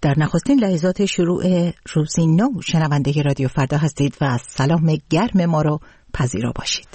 در نخستین لحظات شروع روزی نو شنونده رادیو فردا هستید و سلام گرم ما رو پذیرا باشید.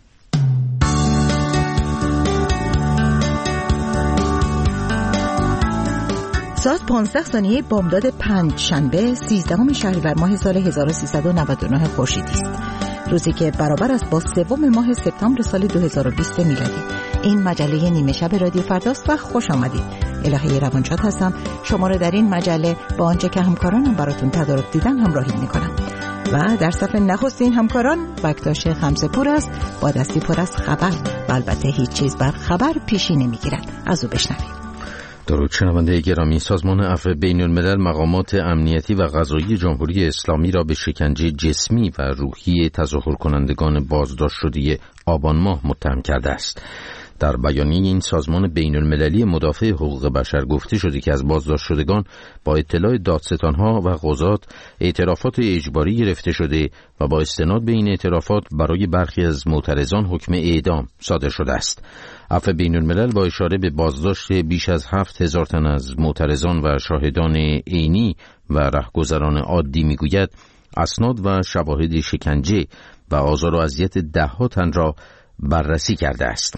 ساعت 15 ثانیه بامداد پنجشنبه 13 شهریور ماه سال 1399 خورشیدی است. روزی که برابر است با 3 ماه سپتامبر سال 2020 میلادی. این مجله نیمه شب رادیو فرداست و خوش آمدید. الهه روانشاد هستم. شما رو در این مجله با آنچه که همکارانم براتون تدارک دیدن همراهی میکنم. و در صف نخستین همکاران بکتاش خمسه پور است با دستی پر از خبر و البته هیچ چیز بر خبر پیشی نمیگیرد. از او بشنوید. درود شنونده گرامی، سازمان عفو بین الملل مقامات امنیتی و قضایی جمهوری اسلامی را به شکنجه جسمی و روحی تظاهر کنندگان بازداشت شده آبان ماه متهم کرده است. در بیانیه این سازمان بین المللی مدافع حقوق بشر گفته شده که از بازداشت شدگان با اطلاع دادستانها و قضات اعترافات اجباری گرفته شده و با استناد به این اعترافات برای برخی از معترضان حکم اعدام صادر شده است. عفو بین الملل با اشاره به بازداشت بیش از 7000 تن از معترضان و شاهدان عینی و رهگذران عادی میگوید اسناد و شواهد شکنجه و آزار و اذیت ده‌ها تن را بررسی کرده است.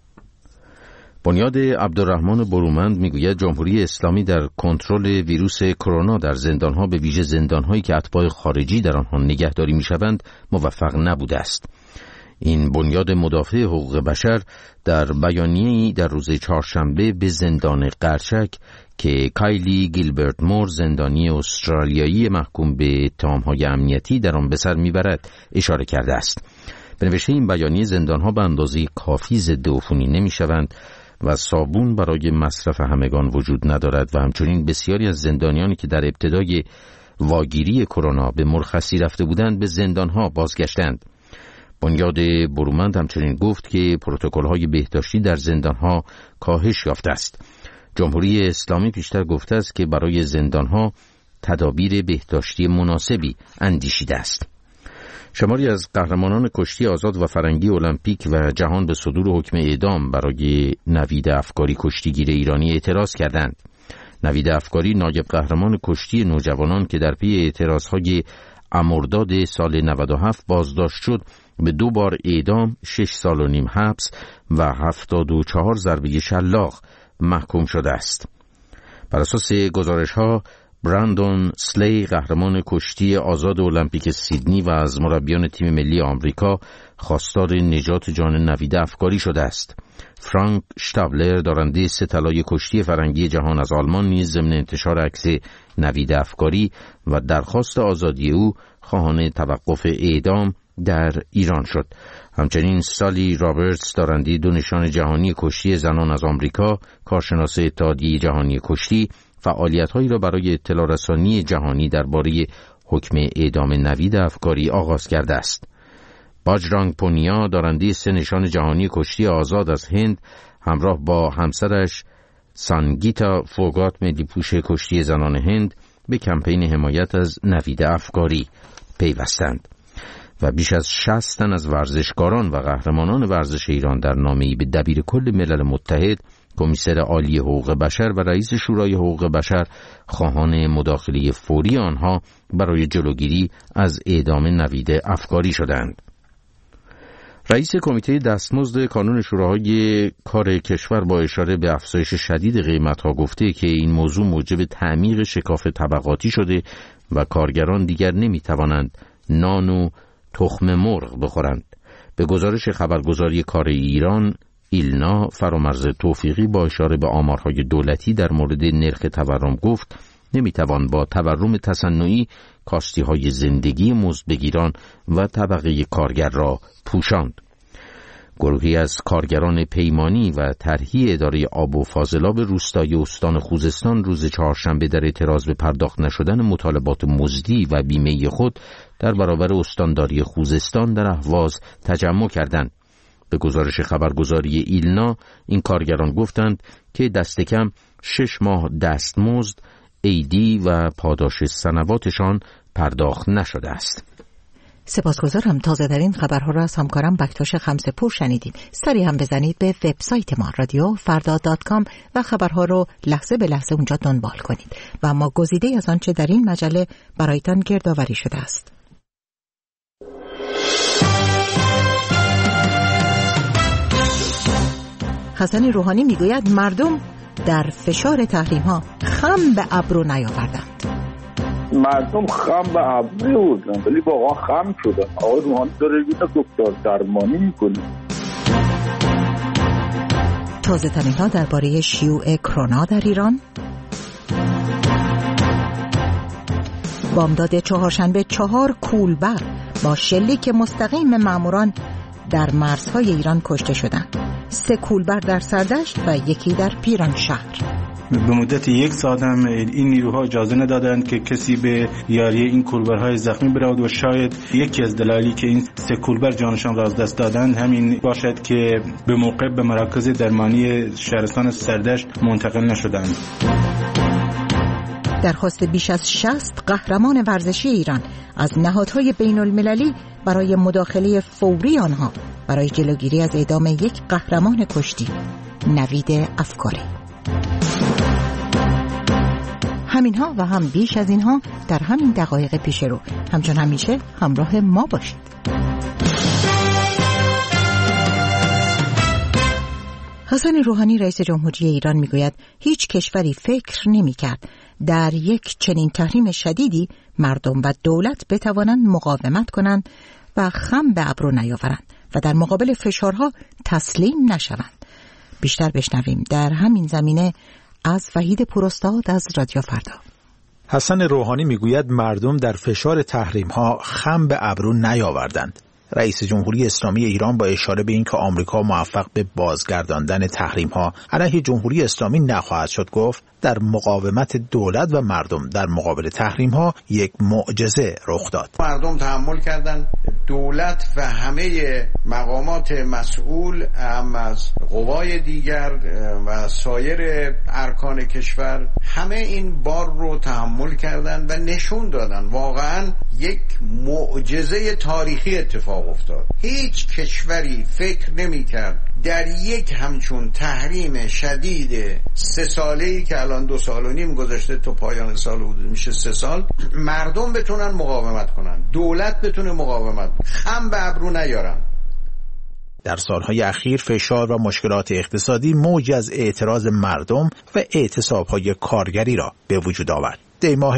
بنیاد عبدالرحمن برومند میگوید جمهوری اسلامی در کنترل ویروس کرونا در زندانها به ویژه زندانهایی که اتباع خارجی در آنها نگهداری میشوند موفق نبوده است. این بنیاد مدافع حقوق بشر در بیانیه‌ای در روز چهارشنبه به زندان قرچک که کایلی گیلبرت مور زندانی استرالیایی محکوم به اتهام‌های امنیتی در آن به سر میبرد اشاره کرده است. به نوشته این بیانیه زندانها به اندازه کافی ضد عفونی نمیشوند و صابون برای مصرف همگان وجود ندارد و همچنین بسیاری از زندانیانی که در ابتدای واگیری کرونا به مرخصی رفته بودند به زندانها بازگشتند. بنیاد برومند همچنین گفت که پروتکل‌های بهداشتی در زندانها کاهش یافته است. جمهوری اسلامی پیشتر گفته است که برای زندانها تدابیر بهداشتی مناسبی اندیشیده است. شماری از قهرمانان کشتی آزاد و فرنگی المپیک و جهان به صدور حکم اعدام برای نوید افکاری کشتیگیر ایرانی اعتراض کردند. نوید افکاری نایب قهرمان کشتی نوجوانان که در پی اعتراضهای مرداد سال 97 بازداشت شد به 2 بار اعدام، 6 سال و نیم حبس و 74 ضربه شلاق محکوم شده است. بر اساس گزارش‌ها براندون سلی قهرمان کشتی آزاد المپیک سیدنی و از مربیان تیم ملی آمریکا خواستار نجات جان نوید افکاری شده است. فرانک شتابلر دارنده 3 طلای کشتی فرنگی جهان از آلمان نیز ضمن انتشار عکس نوید افکاری و درخواست آزادی او خواهان توقف اعدام در ایران شد. همچنین سالی رابرتس دارنده 2 نشان جهانی کشتی زنان از آمریکا، کارشناس اتحادیه جهانی کشتی، فعالیت‌هایی را برای اطلاع رسانی جهانی درباره حکم اعدام نوید افکاری آغاز کرده است. باجرانگ پونیا دارنده 3 نشان جهانی کشتی آزاد از هند همراه با همسرش سانگیتا فوگات ملی پوش کشتی زنان هند به کمپین حمایت از نوید افکاری پیوستند. و بیش از 60 تن از ورزشکاران و قهرمانان ورزش ایران در نامه‌ای به دبیرکل ملل متحد، کمیسر عالی حقوق بشر و رئیس شورای حقوق بشر خواهان مداخله فوری آنها برای جلوگیری از اعدام نوید افکاری شدند. رئیس کمیته دستمزد کانون شوراهای کار کشور با اشاره به افزایش شدید قیمت‌ها گفته که این موضوع موجب تعمیق شکاف طبقاتی شده و کارگران دیگر نمی‌توانند نان و تخم مرغ بخورند. به گزارش خبرگزاری کار ایران ایلنا، فرامرز توفیقی با اشاره به آمارهای دولتی در مورد نرخ تورم گفت نمیتوان با تورم تصنعی کاستی‌های زندگی مزدبگیران و طبقه کارگر را پوشاند. گروهی از کارگران پیمانی و طرحی اداره آب و فاضلاب روستایی استان خوزستان روز چهارشنبه در اعتراض به پرداخت نشدن مطالبات مزدی و بیمه خود در برابر استانداری خوزستان در اهواز تجمع کردند. به گزارش خبرگزاری ایلنا این کارگران گفتند که دست کم 6 ماه دستمزد، عیدی و پاداش سنواتشان پرداخت نشده است. سپاسگزارم. تازه ترین خبرها را از همکارم بکتاش خمسه‌پور شنیدیم. سری هم بزنید به وبسایت ما radiofarda.com و خبرها رو لحظه به لحظه اونجا دنبال کنید. و اما گزیده از آنچه در این مجله برایتان گردآوری شده است. حسن روحانی میگوید مردم در فشار تحریم‌ها خم به ابرو نیاوردند. مردم خم به ابرو بودن ولی واقعا خم شدن. آقای روحانی داره یه دکتر درمانی میکنه. تازه ترین ها درباره شیوع کرونا در ایران. بامداد چهارشنبه 4 کولبر با شلیک مستقیم ماموران در مرزهای ایران کشته شدند. 3 کولبر در سردشت و یکی در پیرانشهر. به مدت 1 ساعت هم این نیروها اجازه ندادند که کسی به یاری این کولبرهای زخمی برود و شاید یکی از دلایلی که این 3 کولبر جانشان را از دست دادند همین باشد که به موقع به مراکز درمانی شهرستان سردشت منتقل نشدند. درخواست بیش از 60 قهرمان ورزشی ایران از نهادهای بین المللی برای مداخله فوری آنها برای جلوگیری از اعدام یک قهرمان کشتی، نوید افکاری. همینها و هم بیش از اینها در همین دقایق پیش رو. همچون همیشه همراه ما باشید. حسن روحانی رئیس جمهوری ایران میگوید هیچ کشوری فکر نمی‌کرد در یک چنین تحریم شدیدی مردم و دولت بتوانند مقاومت کنند و خم به ابرو نیاورند و در مقابل فشارها تسلیم نشوند. بیشتر بشنویم در همین زمینه از وحید پوراستاد از رادیو فردا. حسن روحانی میگوید مردم در فشار تحریم‌ها خم به ابرو نیاوردند. رئیس جمهوری اسلامی ایران با اشاره به اینکه آمریکا موفق به بازگرداندن تحریم‌ها علیه جمهوری اسلامی نخواهد شد گفت در مقاومت دولت و مردم در مقابل تحریم‌ها یک معجزه رخ داد. مردم تحمل کردند، دولت و همه مقامات مسئول هم از قوای دیگر و سایر ارکان کشور همه این بار رو تحمل کردند و نشون دادن واقعا یک معجزه تاریخی اتفاق افتاد. هیچ کشوری فکر نمی‌کرد در یک همچون تحریم شدید 3 ساله‌ای که الان 2 سال و نیم گذشته تا پایان سال حدود میشه 3 سال مردم بتونن مقاومت کنن، دولت بتونه مقاومت، خم به ابرو نیارن. در سالهای اخیر فشار و مشکلات اقتصادی موجی از اعتراض مردم و اعتصاب‌های کارگری را به وجود آورد. دی ماه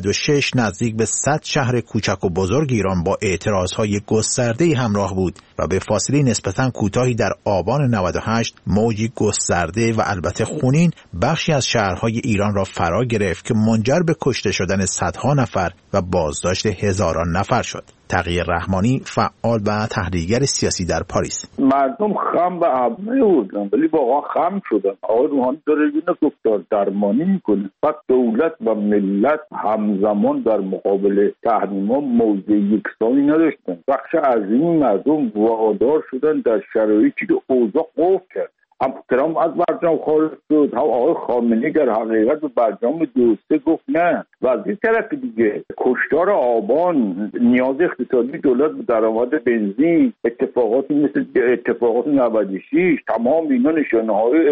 96 نزدیک به 100 شهر کوچک و بزرگ ایران با اعتراضهای گسترده‌ای همراه بود و به فاصله نسبتاً کوتاهی در آبان 98 موجی گسترده و البته خونین بخشی از شهرهای ایران را فرا گرفت که منجر به کشته شدن صدها نفر و بازداشت هزاران نفر شد. تقی رحمانی فعال و تحلیلگر سیاسی در پاریس: مردم خم به ابرو بودن ولی واقعا خم شدن. آقای روحانی داره یه دکتر درمانی میکنه. فقط دولت و ملت همزمان در مقابل تحریم‌ها موضع یکسانی نداشتن. بخش عظیمی مردم وادار شدن در شرایطی که اوضاع قفل کرد. هم ترامپ از برجام خارج شد، هم آقای خامنه‌ای در حقیقت به برجام 2 گفت نه. و از این طرف دیگه کشتار آبان، نیاز اقتصادی دولت به درآمد بنزین، اتفاقاتی مثل اتفاقات 96، تمام اینا نشانه‌های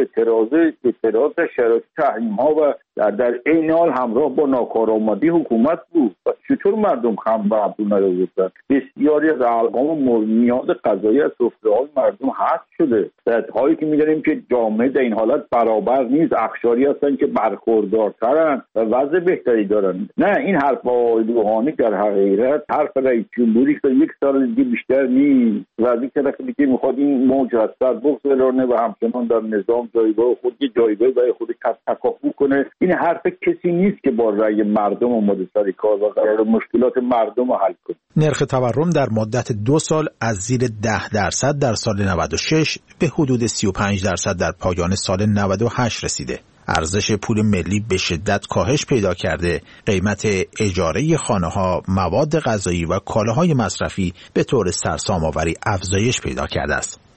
اعتراض شرایط تحریم‌ها و در این حال همراه با ناکارآمدی حکومت بود. و چطور مردم خم به ابرو نیاوردن؟ بسیاری از ارقام نیاز غذایی از سفره‌های مردم حذف شده. صدهایی که می‌دونیم که جامعه در این حالت برابر نیست، اقشاری هستن که برخوردارترن و وضع بهتری دارن. نه، این حرف آقای روحانی در حقیقت حرف رئیس جمهوری که 1 سال دیگه بیشتر نیست و از این طرف دیگه میخواد این موج از سر بگذرانه و همچنان در نظام جایگاه خود برای خود تکاپو کنه. این حرف کسی نیست که با رأی مردم اومده سر کار و قرار مشکلات مردم رو حل کنه. نرخ تورم در مدت 2 سال از زیر 10% در سال 96 به حدود 35% در پایان سال 98 رسیده. ارزش پول ملی به شدت کاهش پیدا کرده. قیمت اجاره خانه‌ها، مواد غذایی و کالاهای مصرفی به طور سرسام‌آوری افزایش پیدا کرده است.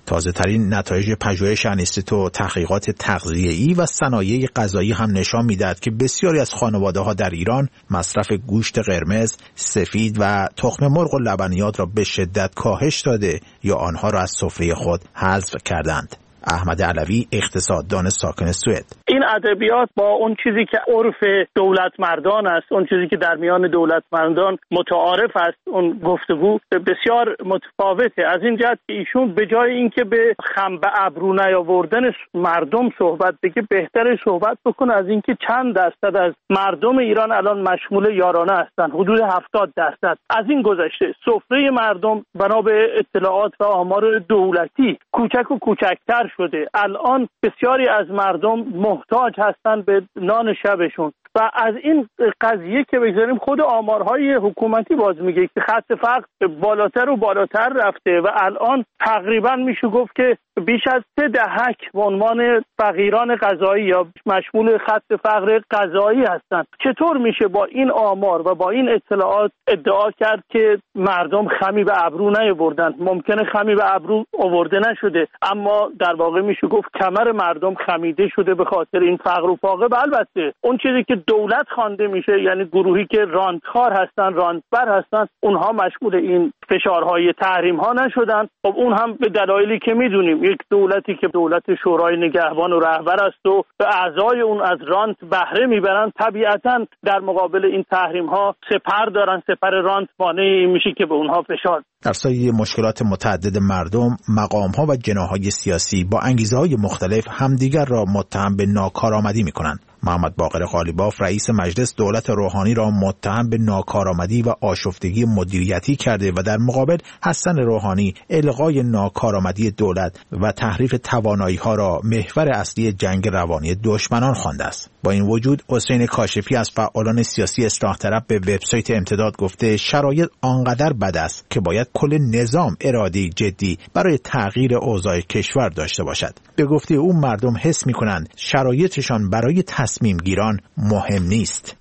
تازه ترین نتایج پژوهش انستیتو تحقیقات تغذیه‌ای و صنایع غذایی هم نشان می‌دهد که بسیاری از خانواده‌ها در ایران مصرف گوشت قرمز، سفید و تخم مرغ و لبنیات را به شدت کاهش داده یا آنها را از سفره خود حذف کردند. احمد علوی اقتصاددان ساکن سوئد: این ادبیات با اون چیزی که عرف دولت مردان است، اون چیزی که در میان دولت مردان متعارف است، اون گفتگو بسیار متفاوته. از این جهت که ایشون به جای اینکه به خم به ابرو نیاوردن مردم صحبت بگه، بهتره صحبت بکنه از اینکه چند درصد از مردم ایران الان مشمول یارانه هستند. حدود 70%. از این گذشته سفره مردم بنا به اطلاعات و آمار دولتی کوچک و کوچکتر شده. الان بسیاری از مردم محتاج هستند به نان شبشون و از این قضیه که بگذاریم خود آمارهای حکومتی باز میگه که خط فقر بالاتر و بالاتر رفته و الان تقریبا میشه گفت که بیش از 3 دهک به عنوان فقیران غذایی یا مشمول خط فقر غذایی هستند. چطور میشه با این آمار و با این اطلاعات ادعا کرد که مردم خمی به ابرو نیاوردن؟ ممکنه خمی به ابرو آورده نشده، اما در واقع میشه گفت کمر مردم خمیده شده به خاطر این فقر و فاقه. و البته اون چیزی که دولت خوانده میشه، یعنی گروهی که رانتخوار هستن، رانتبر هستن، اونها مشمول این فشارهای تحریم ها نشدن. خب اون هم به دلایلی که میدونیم، یک دولتی که دولت شورای نگهبان و رهبر است و به اعضای اون از رانت بهره میبرن، طبیعتا در مقابل این تحریم ها سپر دارن، سپر رانت مانع میشه که به اونها فشار. در سایه مشکلات متعدد مردم، مقام‌ها و جناح‌های سیاسی با انگیزه‌های مختلف همدیگر را متهم به ناکارآمدی می‌کنند. محمد باقر قالیباف رئیس مجلس دولت روحانی را متهم به ناکارآمدی و آشفتگی مدیریتی کرده و در مقابل حسن روحانی الغای ناکارآمدی دولت و تحریف توانایی‌ها را محور اصلی جنگ روانی دشمنان خوانده است. با این وجود حسین کاشفی از فعالان سیاسی اصلاح طلب به وبسایت امتداد گفته شرایط آنقدر بد است که باید کل نظام اراده جدی برای تغییر اوضاع کشور داشته باشد. به گفته او مردم حس می‌کنند شرایطشان برای تصمیم گیران مهم نیست.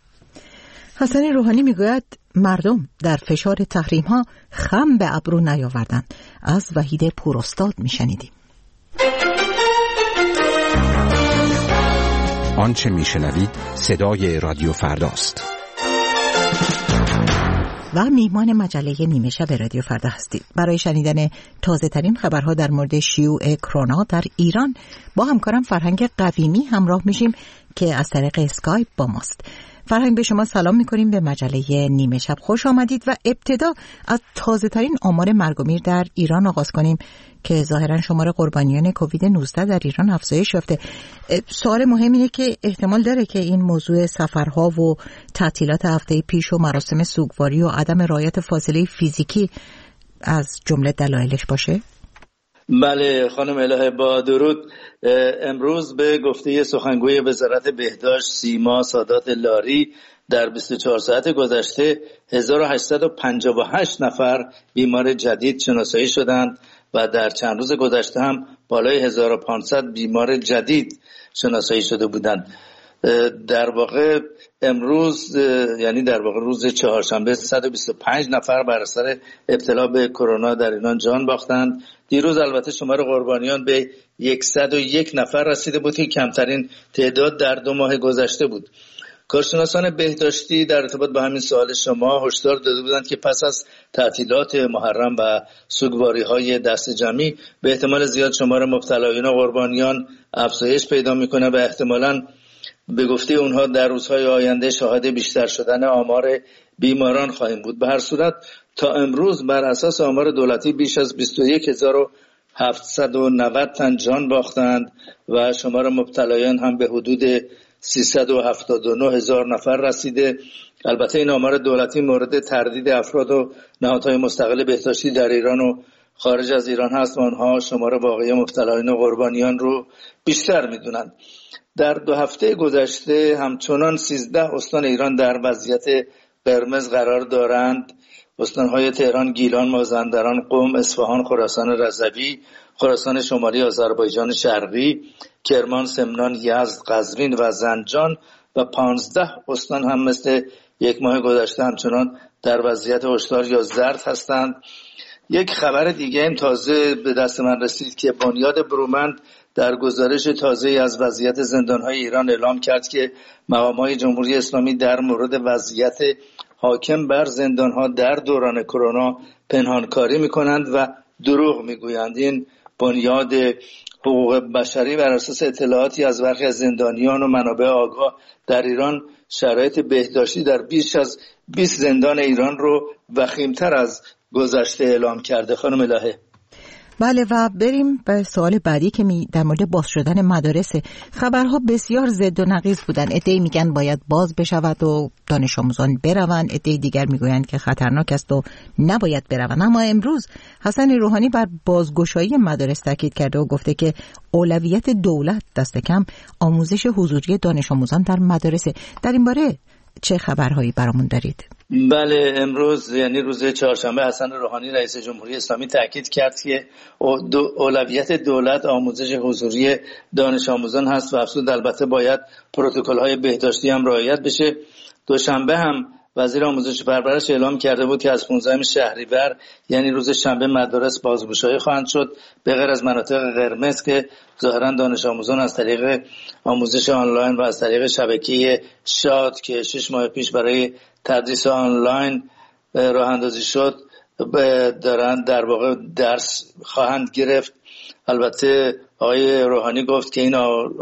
حسن روحانی میگوید مردم در فشار تحریم ها خم به ابرو نیاوردند. از وحید پوراستاد میشنیدیم. آنچه میشنوید صدای رادیو فرداست. و میهمان مجله نیمه شب رادیو فردا هستید. برای شنیدن تازه ترین خبرها در مورد شیوع کرونا در ایران با همکارم فرهنگ قویمی همراه میشیم که از طریق اسکایپ با ماست. فرهنگ، به شما سلام میکنیم، به مجله نیمه شب خوش آمدید و ابتدا از تازه ترین آمار مرگ و میر در ایران آغاز کنیم که ظاهرا شمار قربانیان کووید 19 در ایران افزایش یافته. سوال مهم اینه که احتمال داره که این موضوع سفرها و تعطیلات هفته پیش و مراسم سوگواری و عدم رعایت فاصله فیزیکی از جمله دلایلش باشه؟ بله خانم الهه، با درود. امروز به گفته سخنگوی وزارت بهداشت سیما سادات لاری در 24 ساعت گذشته 1858 نفر بیمار جدید شناسایی شدند و در چند روز گذشته هم بالای 1500 بیمار جدید شناسایی شده بودند. در واقع امروز، یعنی در واقع روز چهارشنبه، 125 نفر بر اثر ابتلا به کرونا در ایران جان باختند. دیروز البته شمار قربانیان به 101 نفر رسیده بود که کمترین تعداد در 2 ماه گذشته بود. کارشناسان بهداشتی در ارتباط با همین سوال شما هشدار داده بودند که پس از تعطیلات محرم و سوگواری‌های دست جمعی به احتمال زیاد شمار مبتلایان و قربانیان افزایش پیدا می‌کنه و احتمالاً به گفته اونها در روزهای آینده شاهد بیشتر شدن آمار بیماران خواهیم بود. به هر صورت تا امروز بر اساس آمار دولتی بیش از 21790 تن جان باختند و شمار مبتلایان هم به حدود 379,000 نفر رسیده. البته این آمار دولتی مورد تردید افراد و نهادهای مستقل بهداشتی در ایران و خارج از ایران هست و آنها شمار واقعی مبتلایان و قربانیان رو بیشتر میدونند. در 2 هفته گذشته همچنان 13 استان ایران در وضعیت قرمز قرار دارند. استانهای تهران، گیلان، مازندران، قم، اصفهان، خراسان رضوی، خراسان شمالی، آذربایجان شرقی، کرمان، سمنان، یزد، قزوین و زنجان و 15 استان هم مثل 1 ماه گذشته همچنان در وضعیت هشدار یا زرد هستند. یک خبر دیگه هم تازه به دست من رسید که بنیاد برومند در گزارش تازه از وضعیت زندان‌های ایران اعلام کرد که مقام‌های جمهوری اسلامی در مورد وضعیت حاکم بر زندان‌ها در دوران کرونا پنهانکاری می‌کنند و دروغ می‌گویند. این بنیاد حقوق بشری بر اساس اطلاعاتی از برخی از زندانیان و منابع آگاه در ایران شرایط بهداشتی در بیش از 20 زندان ایران رو وخیم‌تر از گذشته اعلام کرده. خانم الهه. بله و بریم به سوال بعدی که در مورد باز شدن مدارس. خبرها بسیار ضد و نقیض بودن. عده‌ای میگن باید باز بشود و دانش آموزان بروند، عده‌ای دیگر میگویند که خطرناک است و نباید بروند. اما امروز حسن روحانی بر بازگشایی مدارس تاکید کرده و گفته که اولویت دولت دست کم آموزش حضوری دانش آموزان در مدارس. در این باره چه خبرهایی برامون دارید؟ بله، امروز یعنی روز چهارشنبه حسن روحانی رئیس جمهوری اسلامی تاکید کرد که اولویت دولت آموزش حضوری دانش آموزان هست و افزود البته باید پروتکل‌های بهداشتی هم رعایت بشه. دوشنبه هم وزیر آموزش پرورش اعلام کرده بود که از 15 شهریور یعنی روز شنبه مدارس بازگشایی خواهند شد به غیر از مناطق قرمز که ظاهرا دانش آموزان از طریق آموزش آنلاین و از طریق شبکه شاد که 6 ماه پیش برای تدریس آنلاین راه اندازی شد دارند در واقع درس خواهند گرفت. البته آقای روحانی گفت که این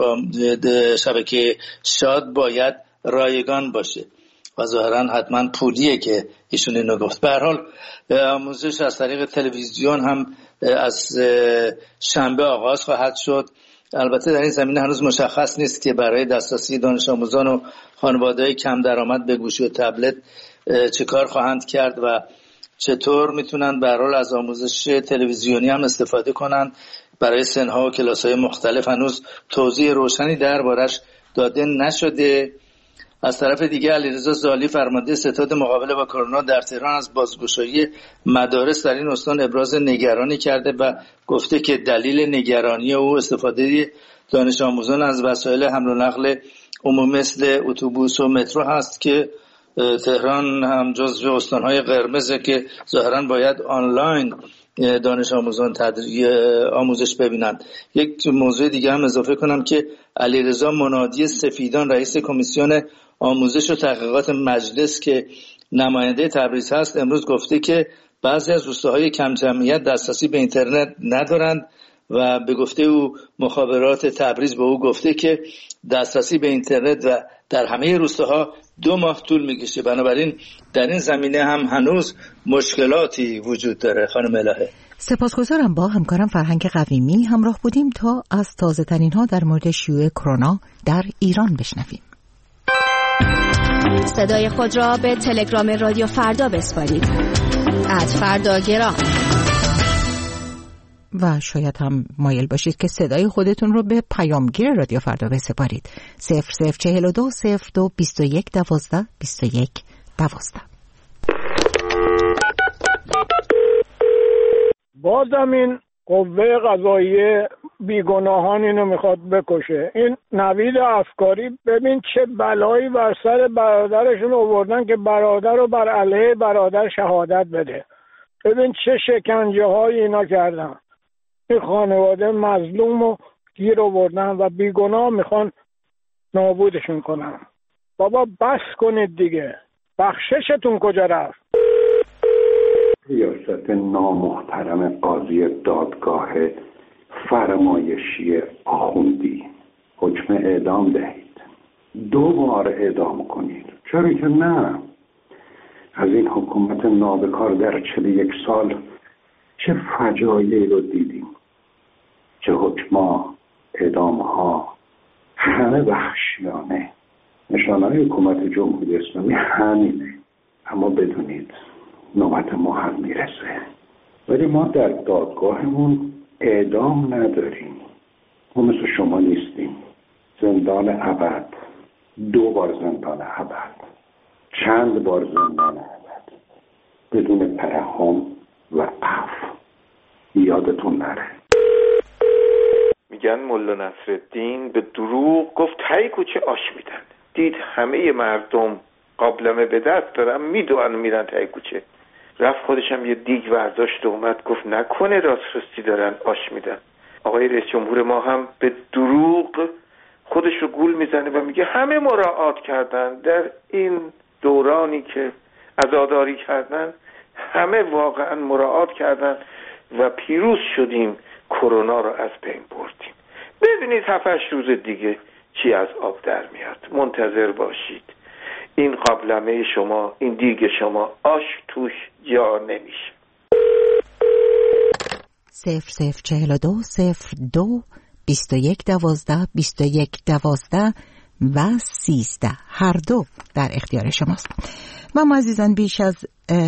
شبکه شاد باید رایگان باشه و ظاهرا حتما پولیه که ایشون اینو گفت. به هر حال آموزش از طریق تلویزیون هم از شنبه آغاز خواهد شد. البته در این زمینه هنوز مشخص نیست که برای دسترسی دانش آموزان و خانواده‌های کم درآمد به گوشی و تبلت چه کار خواهند کرد و چطور میتونن به هر حال از آموزش تلویزیونی هم استفاده کنند. برای سنها و کلاس‌های مختلف هنوز توضیح روشنی دربارش داده نشده. از طرف دیگه علیرضا زالی فرمانده ستاد مقابله با کرونا در تهران از بازگشایی مدارس در این استان ابراز نگرانی کرده و گفته که دلیل نگرانی او استفاده دانش آموزان از وسایل حمل و نقل عمومی مثل اتوبوس و مترو هست که تهران هم جزو استان‌های قرمزه که ظاهراً باید آنلاین دانش آموزان آموزش ببینند. یک موضوع دیگه هم اضافه کنم که علیرضا منادی سفیدان رئیس کمیسیون آموزش و تحقیقات مجلس که نماینده تبریز هست امروز گفته که بعضی از روستاهای کم جمعیت دسترسی به اینترنت ندارند و به گفته او مخابرات تبریز به او گفته که دسترسی به اینترنت و در همه روستاها 2 ماه طول میکشه. بنابراین در این زمینه هم هنوز مشکلاتی وجود داره. خانم الهه، سپاسگزارم. با همکارم فرهنگ قویمی همراه بودیم تا از تازه ترین ها در مورد شیوع کرونا در ایران بشنویم. صدای خود را به تلگرام رادیو فردا بسپارید. @فرداگرام. و شاید هم مایل باشید که صدای خودتون رو به پیامگیر رادیو فردا بسپارید. 0042 02 21 12 21 12. بازم این قوه قضاییه بیگناهان اینو میخواد بکشه. این نوید افکاری ببین چه بلایی بر سر برادرشون آوردن که برادر رو بر علیه برادر شهادت بده. ببین چه شکنجه هایی اینا کردن. این خانواده مظلوم رو گیر آوردن و بیگناه میخوان نابودشون کنن. بابا بس کنید دیگه. بخششتون کجا رفت؟ ریاست نامحترم قاضی دادگاه فرمایشی آخوندی حکم اعدام دهید، 2 بار اعدام کنید. چرا که نه؟ از این حکومت نابکار در 41 سال چه فجایعی رو دیدیم، چه حکم‌ها، اعدام‌ها، همه وحشیانه. نشانه‌های حکومت جمهوری اسلامی همینه. اما بدونید نوبت ما هم میرسه، ولی ما در دادگاهمون اعدام نداریم. ما مثل شما نیستیم. زندان ابد، 2 بار زندان ابد، چند بار زندان ابد بدون ترحم و عفو. یادتون نره. میگن ملا نصرالدین به دروغ گفت تای کوچه آش میدن. دید همه مردم قابلمه به دست دارن میدوئن میرن تای کوچه. رفت خودشم یه دیگ برداشت و اومد گفت نکنه راستی دارن آش میدن. آقای رئیس جمهور ما هم به دروغ خودش رو گول میزنه و میگه همه مراعات کردن در این دورانی که عزاداری کردن، همه واقعا مراعات کردن و پیروز شدیم، کرونا رو از بین بردیم. ببینید 7-8 روز دیگه چی از آب در میاد. منتظر باشید. این قابلمه شما، این دیگ شما آش توش جا نمیشه. 0042 02 21 12 21 12 و 13 هر دو در اختیار شماست. و ما عزیزان بیش از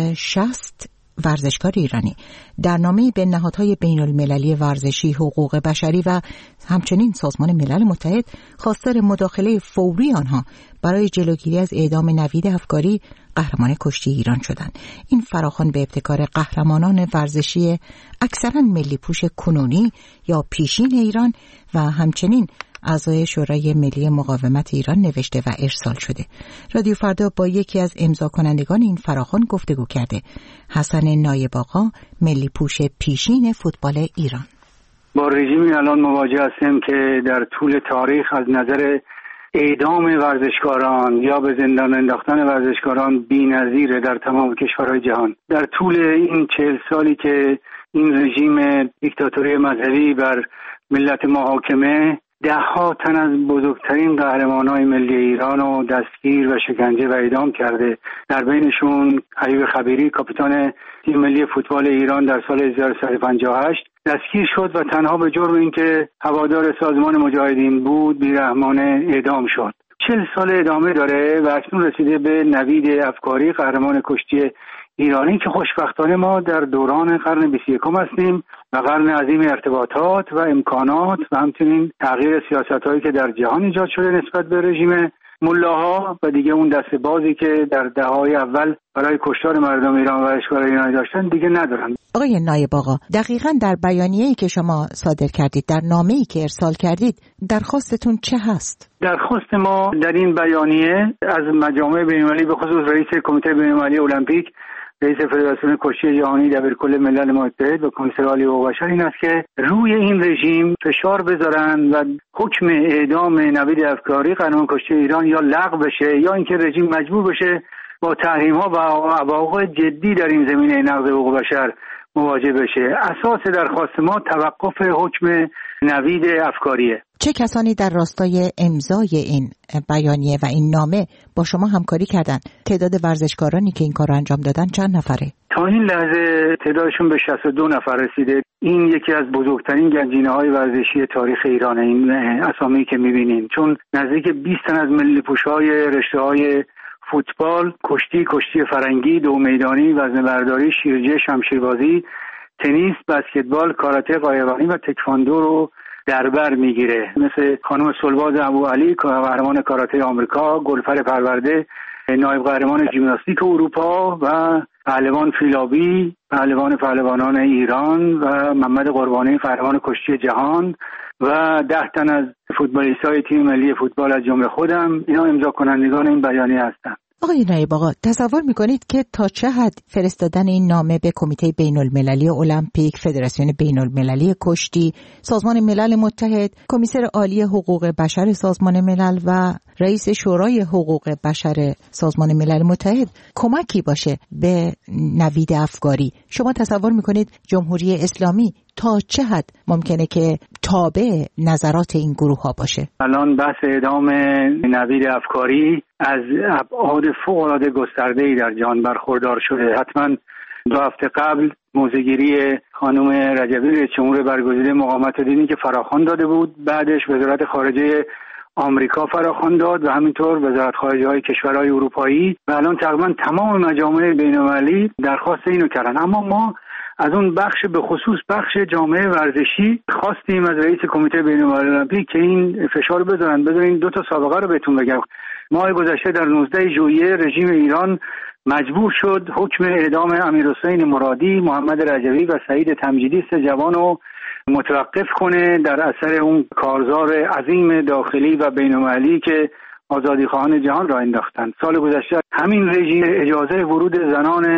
60 ورزشکار ایرانی در نامه‌ای به نهادهای بین المللی ورزشی، حقوق بشری و همچنین سازمان ملل متحد خواستار مداخله فوری آنها برای جلوگیری از اعدام نوید افکاری قهرمان کشتی ایران شدند. این فراخوان به ابتکار قهرمانان ورزشی اکثرا ملی پوش کنونی یا پیشین ایران و همچنین اعضای شورای ملی مقاومت ایران نوشته و ارسال شده. رادیو فردا با یکی از امضا کنندگان این فراخوان گفتگو کرده. حسن نایب آقا، ملی پوش پیشین فوتبال ایران. با رژیمی الان مواجه هستیم که در طول تاریخ از نظر اعدام ورزشکاران یا به زندان انداختن ورزشکاران بی‌نظیره در تمام کشورهای جهان. در طول این 40 سالی که این رژیم دیکتاتوری مذهبی بر ملت ما حاکمه، 10 تن از بزرگترین قهرمانای ملی ایران رو دستگیر و شکنجه و اعدام کرده. در بینشون حبیب خبیری، کاپیتان تیم ملی فوتبال ایران در سال 1358 دستگیر شد و تنها به جرم اینکه هوادار سازمان مجاهدین بود بیرحمانه اعدام شد. 40 سال ادامه داره و اکنون رسیده به نوید افکاری، قهرمان کشتی ایرانی که خوشبختانه ما در دوران قرن 21 هستیم و قرن عظیم ارتباطات و امکانات و همچنین تغییر سیاست‌هایی که در جهان ایجاد شده نسبت به رژیم ملاها و دیگه اون دست بازی که در دهه‌های اول برای کشتار مردم ایران و اشکال ایرانی داشتن دیگه ندارن. آقای نایب آقا، دقیقاً در بیانیه‌ای که شما صادر کردید، در نامه‌ای که ارسال کردید، درخواستتون چه هست؟ درخواست ما در این بیانیه از مجامع بین‌المللی به خصوص رئیس کمیته بین‌المللی المپیک، رئیس فدراسیون کشتی جهانی، دبیرکل ملل متحد و کمیسر عالی حقوق بشر این است که روی این رژیم فشار بذارن و حکم اعدام نوید افکاری قهرمان کشتی ایران یا لغو بشه یا اینکه رژیم مجبور بشه با تحریم‌ها و عواقب جدی در این زمینه نقض حقوق بشر مواجه بشه. اساس درخواست ما توقف حکم نوید افکاریه. چه کسانی در راستای امضای این بیانیه و این نامه با شما همکاری کردند؟ تعداد ورزشکارانی که این کار رو انجام دادن چند نفره؟ تا این لحظه تعدادشون به 62 نفر رسیده. این یکی از بزرگترین گنجینه‌های ورزشی تاریخ ایرانه، این اسامی که می‌بینین، چون نزدیک 20 تن از ملی پوش‌های رشته‌های فوتبال، کشتی فرنگی، دو میدانی، وزنه‌برداری، شیرجه، شمشیربازی، تنیس، بسکتبال، کاراته قایقرانی و تکواندو رو در بر میگیره. مثل خانم سلواز ابوعلی، قهرمان کاراته آمریکا، گلفر پرورده، نایب قهرمان ژیمناستیک اروپا و پهلوان فیلابی، پهلوانان ایران و محمد قربانی، قهرمان کشتی جهان و 10 تن از فوتبالیست‌های تیم ملی فوتبال از جمله خودم، اینا امضا کنندگان این بیانیه هستند. آقای نایب آقا، تصور میکنید که تا چه حد فرستادن این نامه به کمیته بین المللی المپیک، فدراسیون بین المللی کشتی، سازمان ملل متحد، کمیسر عالی حقوق بشر سازمان ملل و رئیس شورای حقوق بشر سازمان ملل متحد کمکی باشه به نوید افکاری؟ شما تصور میکنید جمهوری اسلامی تا چه حد ممکنه که تابع نظرات این گروه ها باشه؟ الان بحث اعدام نوید افکاری از ابعاد فوق‌العاده گسترده‌ای در جهان برخوردار شده. حتما 2 هفته قبل موضع‌گیری خانم رجبی رئیس جمهور برگزیده مقاومت دینی که فراخوان داده بود، بعدش وزارت خارجه آمریکا فراخوان داد و همینطور وزارت خارجه های کشورهای اروپایی و الان تقریبا تمام مجامع بین‌المللی درخواست اینو کردن. اما ما از اون بخش به خصوص بخش جامعه ورزشی خواستیم از رئیس کمیته بین‌المللی المپیک که این فشار بذارن. 2 تا سابقه رو بهتون بگم. ماه گذشته در 19 ژوئیه رژیم ایران مجبور شد حکم اعدام امیرحسین مرادی، محمد رجبی و سعید تمجیدی، 3 جوان رو متوقف کنه در اثر اون کارزار عظیم داخلی و بین‌المللی که آزادیخواهان جهان را انداختند. سال گذشته همین رژیم اجازه ورود زنان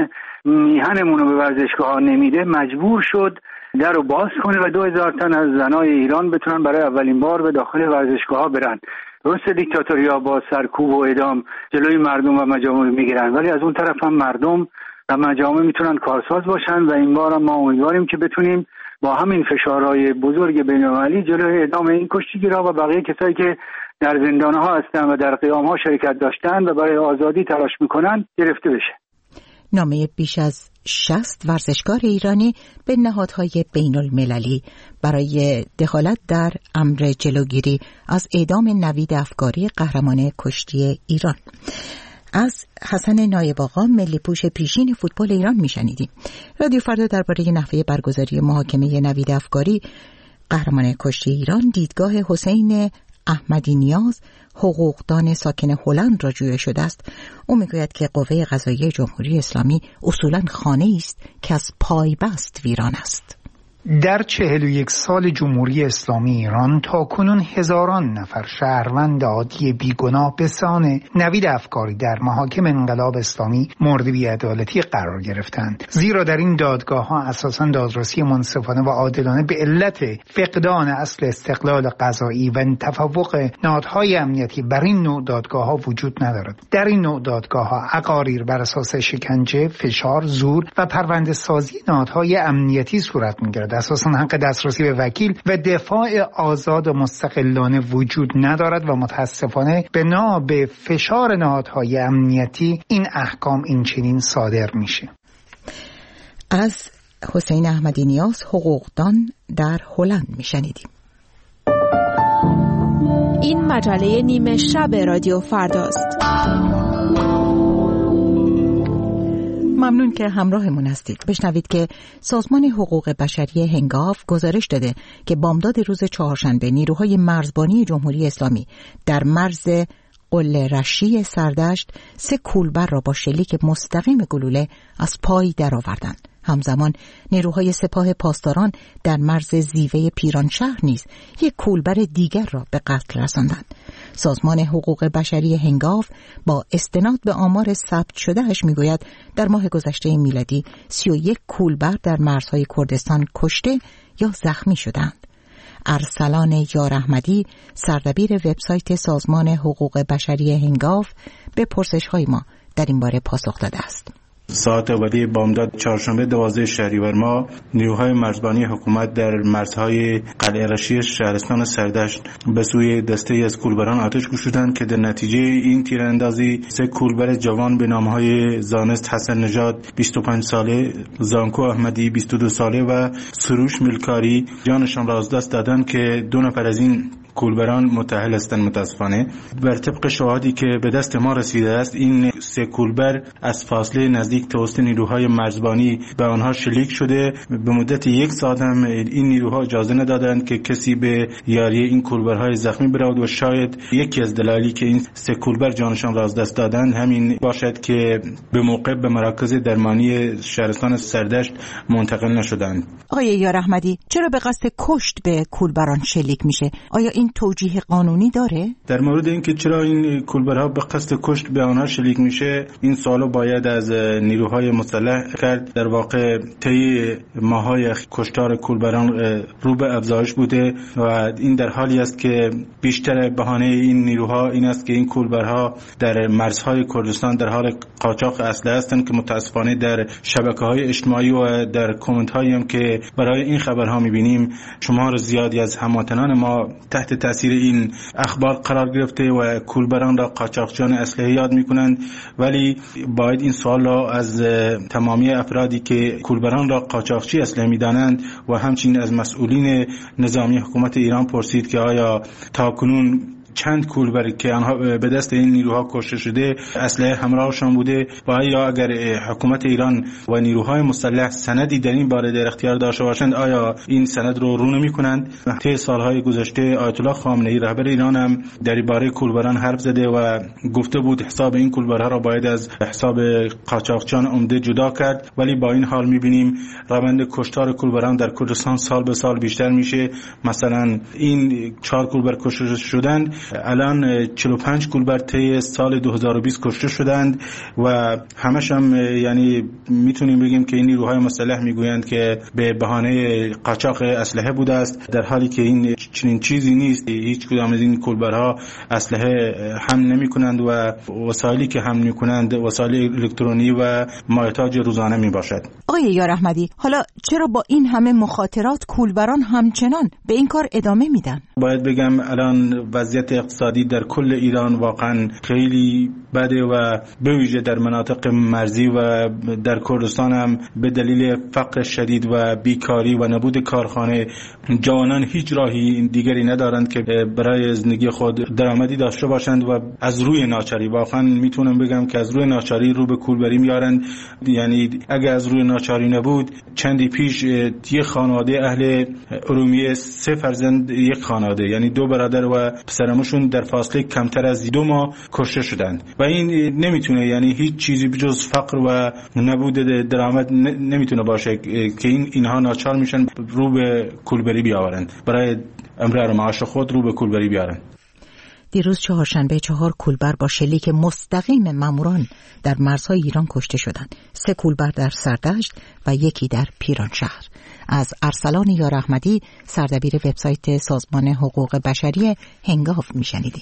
میهنمون رو به ورزشگاه نمیده مجبور شد در رو باز کنه و 2000 تن از زنای ایران بتونن برای اولین بار به داخل ورزشگاه برن. درسته دیکتاتوریا با سرکوب و اعدام جلوی مردم و مجامع میگیرن، ولی از اون طرف هم مردم و مجامع میتونن کارساز باشن و این بار هم ما امیدواریم که بتونیم با همین فشارهای بزرگ بین‌المللی جلوی اعدام این کشتیگیرها و بقیه کسایی که در زندانها هستن و در قیامها شرکت داشتن و برای آزادی تلاش میکنن گرفته بشه. نامه بیش از 60 ورزشکار ایرانی به نهادهای بین المللی برای دخالت در امر جلوگیری از اعدام نوید افکاری قهرمان کشتی ایران. از حسن نایب آقا ملی پوش پیشین فوتبال ایران میشنیدیم. رادیو فردا درباره نحوه برگزاری محاکمه نوید افکاری قهرمان کشتی ایران دیدگاه حسین احمدی نیاز حقوقدان ساکن هلند را جویا شده است. او میگوید که قوه قضاییه جمهوری اسلامی اصولاً خانه‌ای است که از پای بست ویران است. در 41 سال جمهوری اسلامی ایران تاکنون هزاران نفر شهروند عادی بیگناه به سان نوید افکاری در محاکم انقلاب اسلامی مورد بی‌عدالتی قرار گرفتند، زیرا در این دادگاه‌ها اساساً دادرسی منصفانه و عادلانه به علت فقدان اصل استقلال قضایی و تفوق نهادهای امنیتی بر این نوع دادگاه‌ها وجود ندارد. در این نوع دادگاه‌ها اقاریر بر اساس شکنجه، فشار، زور و پرونده سازی نهادهای امنیتی صورت می‌گیرد. اساساً حق دسترسی به وکیل و دفاع آزاد و مستقلانه وجود ندارد و متاسفانه بنا به فشار نهادهای امنیتی این احکام این چنین صادر میشه. از حسین احمدی نیاز حقوقدان در هلند میشنیدیم. این مجله نیمه شب رادیو فرداست. ممنون که همراهمون هستید. بشنوید که سازمان حقوق بشری هنگاف گزارش داده که بامداد روز چهارشنبه نیروهای مرزبانی جمهوری اسلامی در مرز قله رشی سردشت 3 کولبر را با شلیک مستقیم گلوله از پای درآوردند. همزمان نیروهای سپاه پاسداران در مرز زیوه پیرانشهر نیز 1 کولبر دیگر را به قتل رساندند. سازمان حقوق بشری هنگاف با استناد به آمار ثبت شدهش میگوید در ماه گذشته میلادی 31 کولبر در مرزهای کردستان کشته یا زخمی شدند. ارسلان یار احمدی سردبیر وبسایت سازمان حقوق بشری هنگاف به پرسش‌های ما در این باره پاسخ داده است. ساعت اولی بامداد چهارشنبه 12 شهریور ماه نیروهای مرزبانی حکومت در مرزهای قلعه رشی شهرستان سردشت به سوی دسته از کولبران آتش گشودند که در نتیجه این تیراندازی 3 کولبر جوان به نامهای زانست حسن نژاد 25 ساله، زانکو احمدی 22 ساله و سروش ملکاری جانشان را از دست دادند که 2 نفر از این کولبران متأهل هستند. متاسفانه بر طبق شواهدی که به دست ما رسیده است این 3 کولبر از فاصله نزدیک توسط نیروهای مرزبانی به آنها شلیک شده. به مدت 1 ساعت هم این نیروها اجازه ندادند که کسی به یاری این کولبرهای زخمی برود و شاید یکی از دلایلی که این 3 کولبر جانشان را از دست دادند همین باشد که به موقع به مراکز درمانی شهرستان سردشت منتقل نشدند. آقای یار احمدی، چرا به قصد کشت به کولبران شلیک میشه؟ آیا این توجیه قانونی داره؟ در مورد اینکه چرا این کولبرها به قصد کشت به آنها شلیک میشه این سوالو باید از نیروهای مسلح کرد. در واقع طی ماهای کشتار کولبران رو به افزایش بوده و این در حالی است که بیشتر بهانه این نیروها این است که این کولبرها در مرزهای کردستان در حال قاچاق اسلحه هستند که متاسفانه در شبکه‌های اجتماعی و در کامنت‌هایی هم که برای این خبرها می‌بینیم شمار زیادی از هموطنان ما تحت تاثیر این اخبار قرار گرفته و کولبران را قاچاقچیان اسلحه یاد می‌کنند. ولی باید این سوال را از تمامی افرادی که کولبران را قاچاقچی اسلحه می‌دانند و همچنین از مسئولین نظامی حکومت ایران پرسید که آیا تاکنون چند کولبر که آنها به دست این نیروها کشته شده اسلحه همراهشان بوده و یا اگر حکومت ایران و نیروهای مسلح سندی در این باره در اختیار داشته باشند آیا این سند رو نمی‌کنند؟ طی سالهای گذشته آیت الله خامنه‌ای رهبر ایران هم در این باره کولبران حرف زده و گفته بود حساب این کولبرها را باید از حساب قاچاقچیان عمده جدا کرد. ولی با این حال می‌بینیم روند کشتار کولبران در کردستان سال به سال بیشتر میشه. مثلا این 4 کولبر کشته شدند الان 45 کولبر طی سال 2020 کشته شدند و همش هم یعنی میتونیم بگیم که این نیروهای مسلح میگویند که به بهانه قاچاق اسلحه بوده است، در حالی که این چنین چیزی نیست. هیچ کدام از این کولبرها اسلحه حمل نمی‌کنند و وسایلی که حمل می‌کنند وسایل الکترونی و مایحتاج روزانه میباشد. آقای یار احمدی، حالا چرا با این همه مخاطرات کولبران همچنان به این کار ادامه میدن؟ باید بگم الان وضعیت اقتصادی در کل ایران واقعا خیلی بده و به ویژه در مناطق مرزی و در کردستان هم به دلیل فقر شدید و بیکاری و نبود کارخانه، جوانان هیچ راهی دیگری ندارند که برای زندگی خود درآمدی داشته باشند و از روی ناچاری، واقعا میتونم بگم که از روی ناچاری رو به کولبری میارند. یعنی اگر از روی ناچاری نبود، چندی پیش یک خانواده اهل ارومیه 3 فرزند یک خانواده، یعنی 2 برادر و پسرموشون در فاصله کمتر از 2 ماه کشته شدند و این نمیتونه، یعنی هیچ چیزی بجز فقر و نبود درآمد نمیتونه باشه که اینها ناچار میشن رو به کولبری بیاورند، برای امرار معاش خود رو به کولبری بیارن. دیروز چهارشنبه 4 کولبر با شلیک مستقیم ماموران در مرزهای ایران کشته شدند. 3 کولبر در سردشت و 1 در پیرانشهر. از ارسلان یار احمدی، سردبیر وبسایت سازمان حقوق بشری هنگاو میشنیدیم.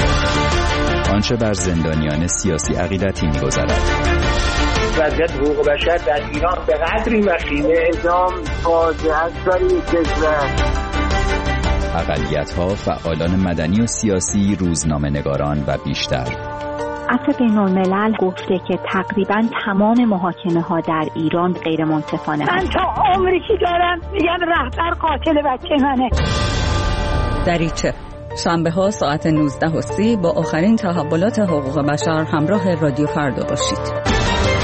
آنچه بر زندانیان سیاسی عقیدتی می‌گذرد. وضعیت حقوق بشر در ایران به قدری وخیمه، اعدام فاجعه است برای کشور. اقلیت‌ها، فعالان مدنی و سیاسی، روزنامه‌نگاران و بیشتر. عفو بین‌الملل گفته که تقریباً تمام محاکمه‌ها در ایران غیر منصفانه است. من تا عمری که دارم میگم رهبر قاتل بچه منه. دریچه شنبه‌ها ساعت 19:30 با آخرین تحولات حقوق بشر همراه رادیو فردا باشید.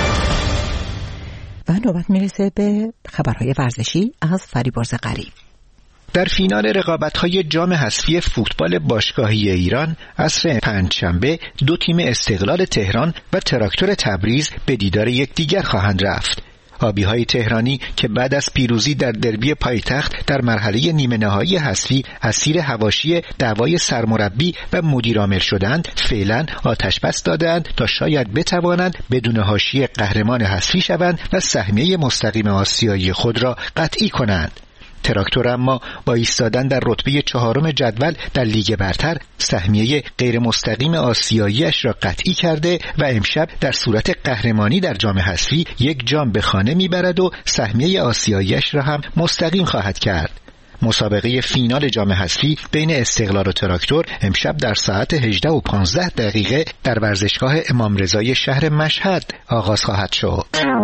و نوبت میرسه به خبرهای ورزشی از فریبرز غریب. در فینال رقابت‌های جام حذفی فوتبال باشگاهی ایران عصر پنجشنبه 2 تیم استقلال تهران و تراکتور تبریز به دیدار یکدیگر خواهند رفت. آبی‌های تهرانی که بعد از پیروزی در دربی پایتخت در مرحله نیمه نهایی حذفی اسیر حواشی دعوای سرمربی و مدیرعامل شدند، فعلا آتش بس دادند تا شاید بتوانند بدون حاشیه قهرمان حذفی شوند و سهمیه مستقیم آسیایی خود را قطعی کنند. تراکتور اما با ایستادن در رتبه 4 جدول در لیگ برتر سهمیه غیر مستقیم آسیایی‌اش را قطعی کرده و امشب در صورت قهرمانی در جام حذفی 1 جام به خانه میبرد و سهمیه آسیایی‌اش را هم مستقیم خواهد کرد. مسابقه فینال جام حذفی بین استقلال و تراکتور امشب در ساعت 18:15 در ورزشگاه امام رضای شهر مشهد آغاز خواهد شد.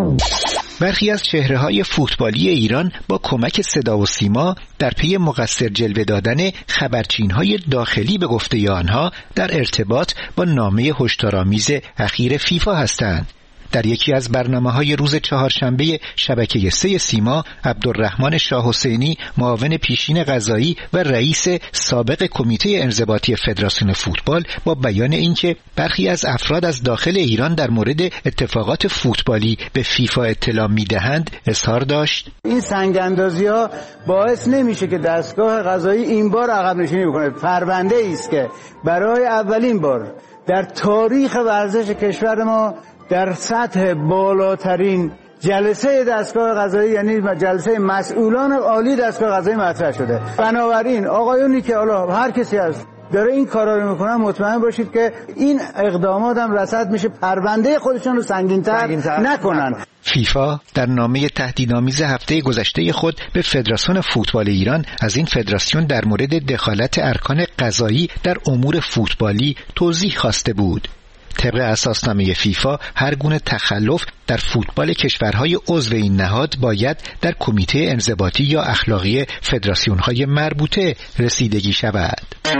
برخی از چهره‌های فوتبالی ایران با کمک صدا و سیما در پی مقصر جلوه دادن خبرچین‌های داخلی به گفته آنها در ارتباط با نامه هشدارآمیز اخیر فیفا هستند. در یکی از برنامه‌های روز چهارشنبه شبکه 3 سیما، عبدالرحمن شاه حسینی، معاون پیشین قضایی و رئیس سابق کمیته انضباطی فدراسیون فوتبال با بیان اینکه برخی از افراد از داخل ایران در مورد اتفاقات فوتبالی به فیفا اطلاع می‌دهند اظهار داشت: این سنگ‌اندازی‌ها باعث نمیشه که دستگاه قضایی این بار عقب نشینی بکنه. پرونده‌ای است که برای اولین بار در تاریخ ورزش کشور ما در سطح بالاترین جلسه دستگاه قضایی، یعنی جلسه مسئولان عالی دستگاه قضایی مطرح شده. بنابراین آقایونی که حالا هر کسی هست داره این کارا رو میکنن، مطمئن باشید که این اقدامات هم رصد میشه پرونده خودشون رو سنگین‌تر نکنن. فیفا در نامه تهدیدآمیز هفته گذشته خود به فدراسیون فوتبال ایران از این فدراسیون در مورد دخالت ارکان قضایی در امور فوتبالی توضیح خواسته بود. طبق اساسنامه فیفا هر گونه تخلف در فوتبال کشورهای عضو این نهاد باید در کمیته انضباطی یا اخلاقی فدراسیون‌های مربوطه رسیدگی شود.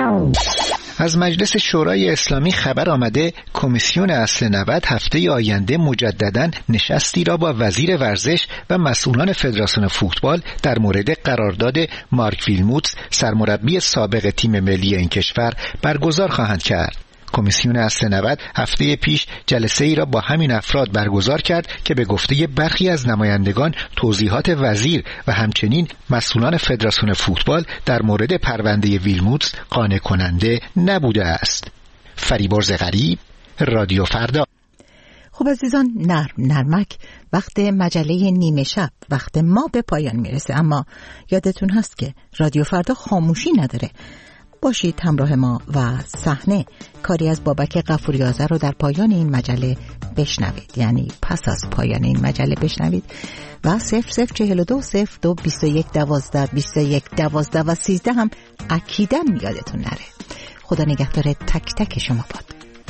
از مجلس شورای اسلامی خبر آمده کمیسیون اصل 90 هفته آینده مجدداً نشستی را با وزیر ورزش و مسئولان فدراسیون فوتبال در مورد قرارداد مارک ویلموتس سرمربی سابق تیم ملی این کشور برگزار خواهند کرد. کمیسیون اصل 90 هفته پیش جلسه ای را با همین افراد برگزار کرد که به گفته برخی از نمایندگان توضیحات وزیر و همچنین مسئولان فدراسیون فوتبال در مورد پرونده ویلموتس قانع کننده نبوده است. فریبرز غریب، رادیو فردا. خب عزیزان، نرمک وقت مجله نیمه شب، وقت ما به پایان میرسه، اما یادتون هست که رادیو فردا خاموشی نداره. باشید همراه ما و صحنه کاری از بابک غفوری آذر رو در پایان این مجله بشنوید، یعنی پس از پایان این مجله بشنوید و 0042 02 21 12 21 12 و 13 هم اکیداً یادتون نره. خدا نگهدار تک تک شما باد.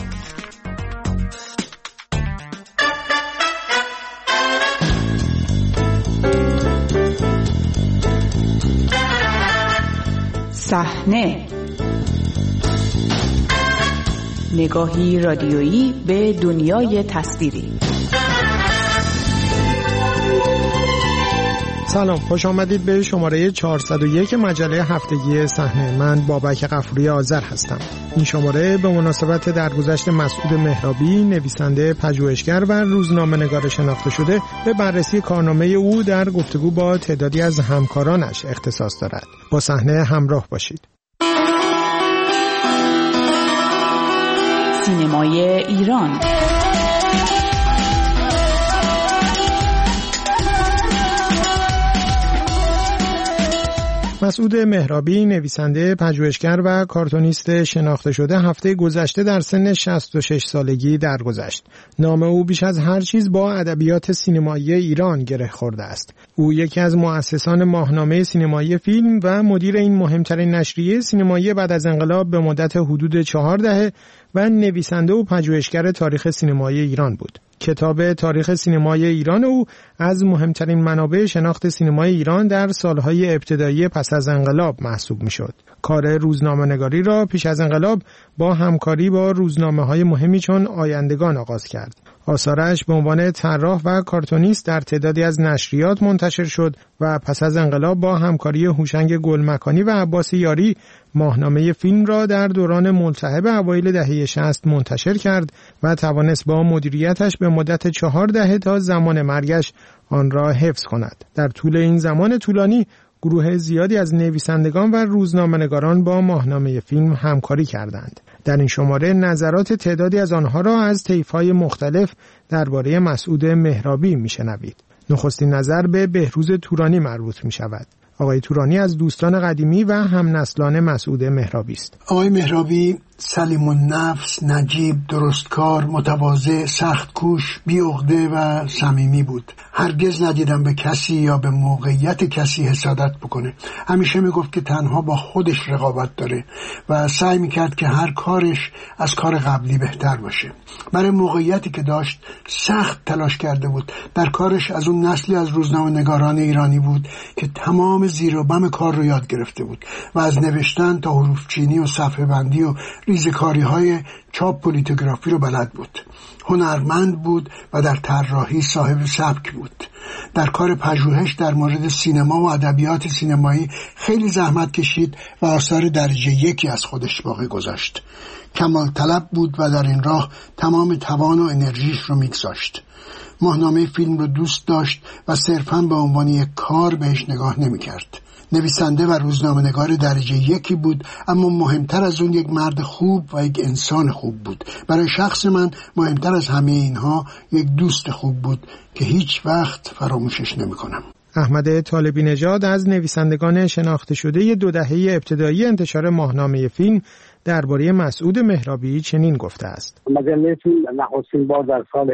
صحنه، نگاهی رادیویی به دنیای تصویری. سلام، خوش آمدید به شماره 401 مجله هفتگی صحنه. من بابک غفوری آذر هستم. این شماره به مناسبت درگذشت مسعود مهرابی، نویسنده پژوهشگر و روزنامه‌نگار شناخته شده، به بررسی کارنامه او در گفتگو با تعدادی از همکارانش اختصاص دارد. با صحنه همراه باشید. سینمای ایران. مسعود مهرابی، نویسنده، پژوهشگر و کارتونیست شناخته شده، هفته گذشته در سن 66 سالگی درگذشت. نام او بیش از هر چیز با ادبیات سینمایی ایران گره خورده است. او یکی از مؤسسان ماهنامه سینمایی فیلم و مدیر این مهمترین نشریه سینمایی بعد از انقلاب به مدت حدود 4 دهه و نویسنده و پژوهشگر تاریخ سینمایی ایران بود. کتاب تاریخ سینمای ایران او از مهمترین منابع شناخت سینمای ایران در سالهای ابتدایی پس از انقلاب محسوب میشد. کار روزنامه‌نگاری را پیش از انقلاب با همکاری با روزنامه‌های مهمی چون آیندگان آغاز کرد. آثارش به عنوان طراح و کارتونیست در تعدادی از نشریات منتشر شد و پس از انقلاب با همکاری هوشنگ گلمکانی و عباس یاری ماهنامه فیلم را در دوران ملتهب اوایل دهه 60 منتشر کرد و توانست با مدیریتش به مدت 4 دهه تا زمان مرگش آن را حفظ کند. در طول این زمان طولانی گروه زیادی از نویسندگان و روزنامه‌نگاران با ماهنامه فیلم همکاری کردند. در این شماره نظرات تعدادی از آنها را از طیف‌های مختلف درباره مسعود مهرابی میشنوید. نخستین نظر به بهروز تورانی مربوط می‌شود. آقای تورانی از دوستان قدیمی و همنسلان مسعود مهرابی است. آقای مهرابی سلیم النفس، نجیب، درستکار، متواضع، سخت‌کوش، بی‌عقده و صمیمی بود. هرگز ندیدم به کسی یا به موقعیت کسی حسادت بکنه. همیشه میگفت که تنها با خودش رقابت داره و سعی میکرد که هر کارش از کار قبلی بهتر باشه. برای موقعیتی که داشت سخت تلاش کرده بود. در کارش از اون نسلی از روزنامه‌نگاران ایرانی بود که تمام زیر و بم کار رو یاد گرفته بود و از نوشتن تا حروف چینی و صفحه بندی و ریزکاری‌های چاپ و لیتوگرافی رو بلد بود. هنرمند بود و در طراحی صاحب سبک بود. در کار پژوهش در مورد سینما و ادبیات سینمایی خیلی زحمت کشید و آثار درجه 1 از خودش باقی گذاشت. کمال طلب بود و در این راه تمام توان و انرژیش رو میگذاشت. ماهنامه فیلم رو دوست داشت و صرفاً به عنوان یک کار بهش نگاه نمی‌کرد. نویسنده و روزنامه‌نگار درجه 1 بود، اما مهمتر از اون یک مرد خوب و یک انسان خوب بود. برای شخص من مهمتر از همه اینها یک دوست خوب بود که هیچ وقت فراموشش نمی‌کنم. احمد طالبی نژاد از نویسندگان شناخته شده 2 دهه ابتدایی انتشار ماهنامه فیلم درباره مسعود مهرابی چنین گفته است. مجله فیلم نخستین بار در سال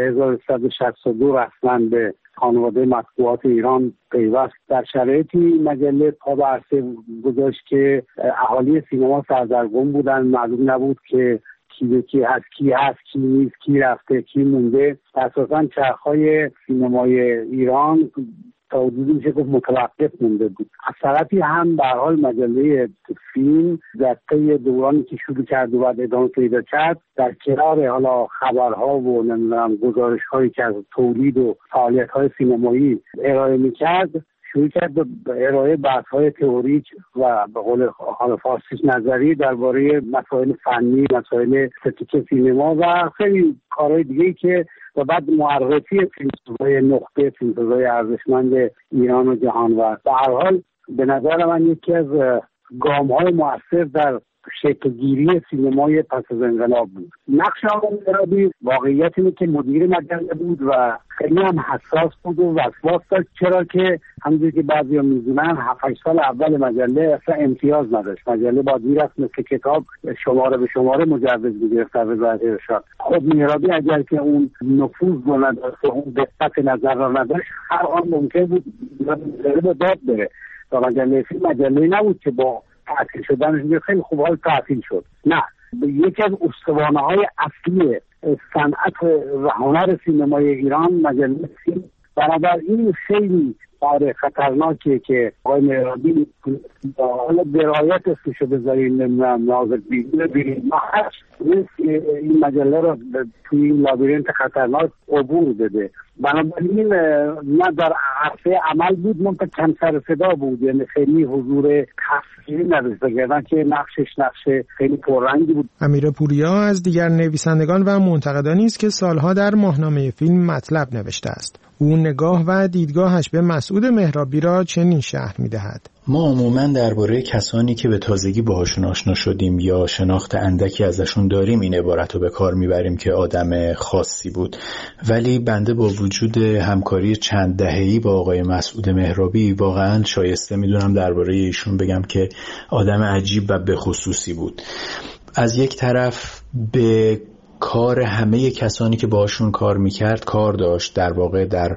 1362 رسما به خانواده مطبوعات ایران پیوست. در شرایطی مجله پا به عرصه گذاشت که اهالی سینما سردرگم بودن، معلوم نبود که کی هست کی نیست، کی رفته کی مونده. اساساً چرخهای سینمای ایران تا حدودی میشه گفت متوقف مونده بود. از طرفی هم به هر حال مجله فیلم در طی دورانی که شروع کرد و بعد ادامه پیدا کرد، در کنار حالا خبرها و گزارش‌هایی که از تولید و فعالیت‌های سینمایی ارائه می‌کرد، شروع کرد به ارائه بحث‌های تئوریک و به قول حال فارسیش نظری درباره مسائل فنی، مسائل استتیک سینما و خیلی کارهای دیگه‌ای که و بعد معرفی فیلمسازهای نخبه، فیلمسازهای ارزشمند ایران و جهان و به هر حال به نظر من یکی از گام‌های مؤثر در شکل گیری سینمای پس از انقلاب بود. نقش آقای مهرابی واقعیت اینه که مدیر مجله بود و خیلی هم حساس بود و وسواس داشت، چرا که همونجوری که بعضی‌ها می‌دونن 7-8 سال اول مجله اصلا امتیاز نداشت. مجله باید میرفت مثل کتاب شماره به شماره مجوز می‌گرفت از وزارت ارشاد. خب مهرابی اگر که اون نفوذ رو نداشت و اون دقت نظر رو نداشت، هر آن ممکن بود مجله داد بره و مجله فیلم مجله‌ای نبود که با تعطیل شدنش خیلی خوب حال تعطیل شد. نه، یکی از استوانه‌های اصلی صنعت و هنر سینمای ایران مجله فیلم، بنابراین خیلی کار خطرناکه که آقای مهرابی حالا درایت اسمشو بذاریم، نمیدونم نازک ببینید ما این مجله رو توی این لابیرنت خطرناک عبور بده. بنابراین نه در عرصه عمل بود، منتها کم سر صدا بود، یعنی خیلی حضور تصویری نداشت، بگردن که نقش خیلی پررنگی بود. امیرپوریا از دیگر نویسندگان و منتقدانی است که سالها در ماهنامه فیلم مطلب نوشته است. او نگاه و دیدگاهش به مسعود مهرابی را چنین شرح می‌دهد: ما عموماً درباره کسانی که به تازگی باهاشون آشنا شدیم یا شناخت اندکی ازشون داریم این عبارت رو به کار میبریم که آدم خاصی بود، ولی بنده با وجود همکاری چند دهه‌ای با آقای مسعود مهرابی واقعاً شایسته میدونم درباره ایشون بگم که آدم عجیب و به خصوصی بود. از یک طرف به کار همه کسانی که باشون کار میکرد کار داشت، در واقع در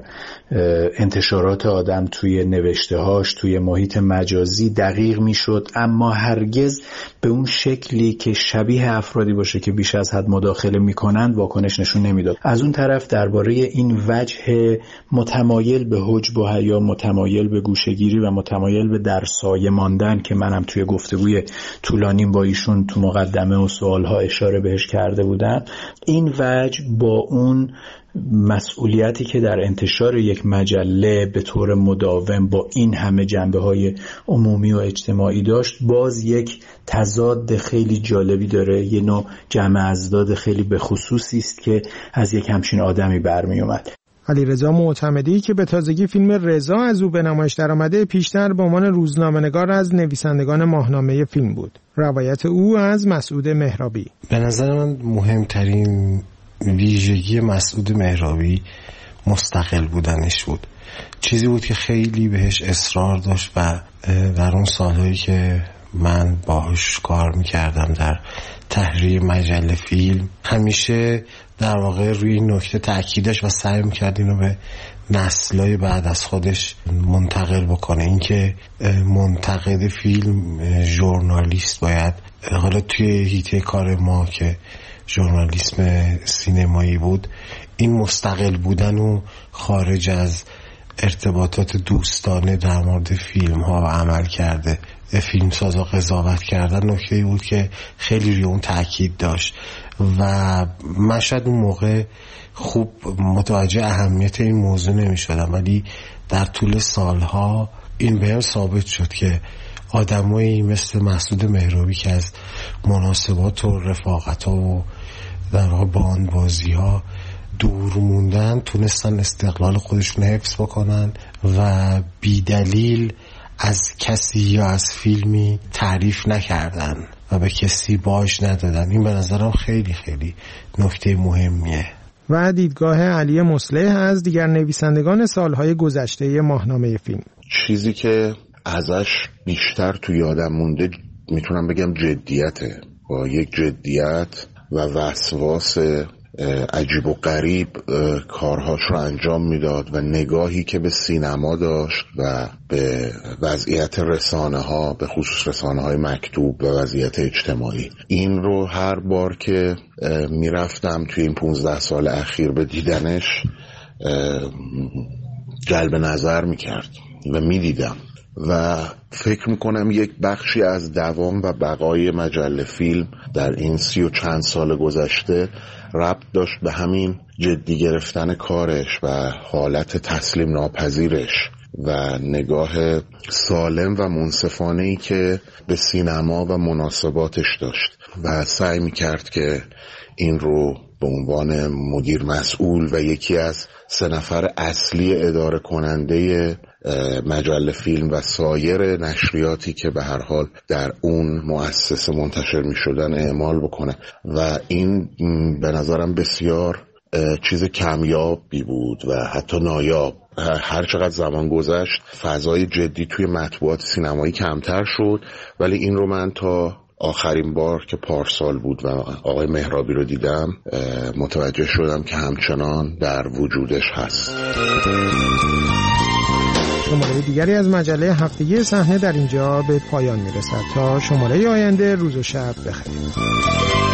انتشارات آدم، توی نوشته‌هاش، توی محیط مجازی دقیق میشد، اما هرگز به اون شکلی که شبیه افرادی باشه که بیش از حد مداخله میکنند واکنش نشون نمیداد. از اون طرف درباره این وجه متمایل به حجب و حیا، متمایل به گوشه‌گیری و متمایل به در سایه ماندن که منم توی گفتگوی طولانیم با ایشون تو مقدمه و سوالها اشاره بهش کرده بودم، این وجه با اون مسئولیتی که در انتشار یک مجله به طور مداوم با این همه جنبه‌های عمومی و اجتماعی داشت، باز یک تضاد خیلی جالبی داره، یه نوع جمع ازداد خیلی به خصوصی است که از یک همچین آدمی برمی اومد. علیرضا معتمدی که به تازگی فیلم رضا از او به نمایش درآمده، پیشتر به عنوان روزنامه‌نگار از نویسندگان ماهنامه فیلم بود. روایت او از مسعود مهرابی: به نظر من مهمترین ویژگی مسعود مهرابی مستقل بودنش بود. چیزی بود که خیلی بهش اصرار داشت و در اون سالهایی که من باهاش کار میکردم در تحریر مجله فیلم، همیشه در واقع روی این نکته تأکیدش و سعی میکرد اینو به نسل‌های بعد از خودش منتقل بکنه، اینکه منتقد فیلم ژورنالیست باید، حالا توی حیطه کار ما که ژورنالیسم سینمایی بود، این مستقل بودن و خارج از ارتباطات دوستانه در مورد فیلم ها و عمل کرده فیلمسازا قضاوت کردن نکته‌ای بود که خیلی روی اون تاکید داشت و من شاید اون موقع خوب متوجه اهمیت این موضوع نمی شدم، ولی در طول سالها این بهم ثابت شد که آدمایی مثل مسعود مهرابی که از مناسبات و رفاقت ها و در واقع باندبازی ها دور موندن، تونستن استقلال خودشون حفظ بکنن و بی دلیل از کسی یا از فیلمی تعریف نکردن و به کسی باج ندادن. این به نظرم خیلی خیلی نکته مهمیه. و دیدگاه علی مصلح از دیگر نویسندگان سالهای گذشته ماهنامه فیلم: چیزی که ازش بیشتر تو یادم مونده میتونم بگم جدیته، با یک جدیت و وسواس عجیب و غریب کارهاش رو انجام میداد و نگاهی که به سینما داشت و به وضعیت رسانه ها، به خصوص رسانه های مکتوب و وضعیت اجتماعی. این رو هر بار که میرفتم توی این 15 سال اخیر به دیدنش جلب نظر میکرد و میدیدم و فکر میکنم یک بخشی از دوام و بقای مجله فیلم در این 30 و چند سال گذشته ربط داشت به همین جدی گرفتن کارش و حالت تسلیم ناپذیرش و نگاه سالم و منصفانه‌ای که به سینما و مناسباتش داشت و سعی می‌کرد که این رو به عنوان مدیر مسئول و یکی از 3 نفر اصلی اداره کننده مجله فیلم و سایر نشریاتی که به هر حال در اون مؤسسه منتشر می شدن اعمال بکنه و این به نظرم بسیار چیز کمیابی بود و حتی نایاب. هر چقدر زمان گذشت فضای جدی توی مطبوعات سینمایی کمتر شد، ولی این رو من تا آخرین بار که پارسال بود و آقای مهرابی رو دیدم متوجه شدم که همچنان در وجودش هست. شماره دیگری از مجله هفتگی صحنه در اینجا به پایان میرسد. تا شماره آینده روز و شب بخیر.